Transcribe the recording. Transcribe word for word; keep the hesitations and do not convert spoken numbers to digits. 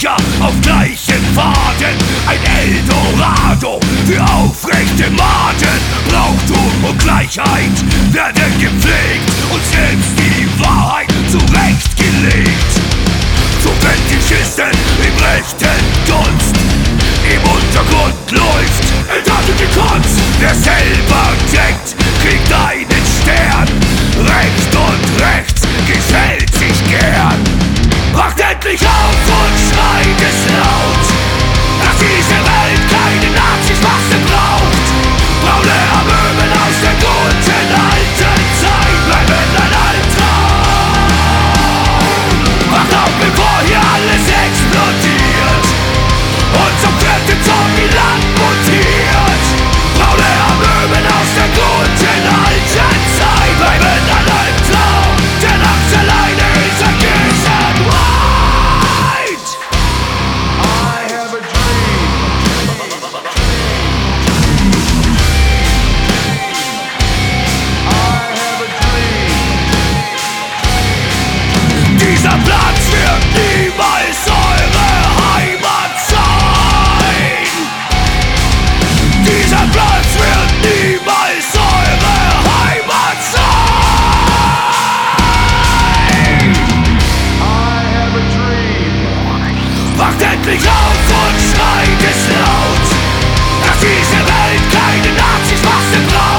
Völker auf gleichen Pfaden. Ein Eldorado für aufrechte Maden. Brauchtum und Gleichheit werden gepflegt und selbst die Wahrheit zurechtgelegt. So Fetischisten im rechten Dunst, im Untergrund läuft entartete Kunst. Wer selber denkt, kriegt einen Stern. Recht und rechts gefällt sich gern. Wacht endlich auf und schreit es laut, dass diese Welt keine Nazis Masse braucht. Braune Amöben aus der guten alten Zeit bleiben ein Albtraum. Wacht auf, bevor hier alles explodiert und zum vierten Zombie-Land mutiert. Braune Amöben aus der guten alten Zeit bleiben ein Albtraum. Der Nacht alleine ist ein Gehirn white. I have a dream. I have a dream. Dieser Platz wird niemals eure Heimat sein. Dieser Platz wird niemals eure Heimat sein. I have a dream. Wacht endlich auf und schreit es laut, dass diese Welt keine Nazis Masse braucht.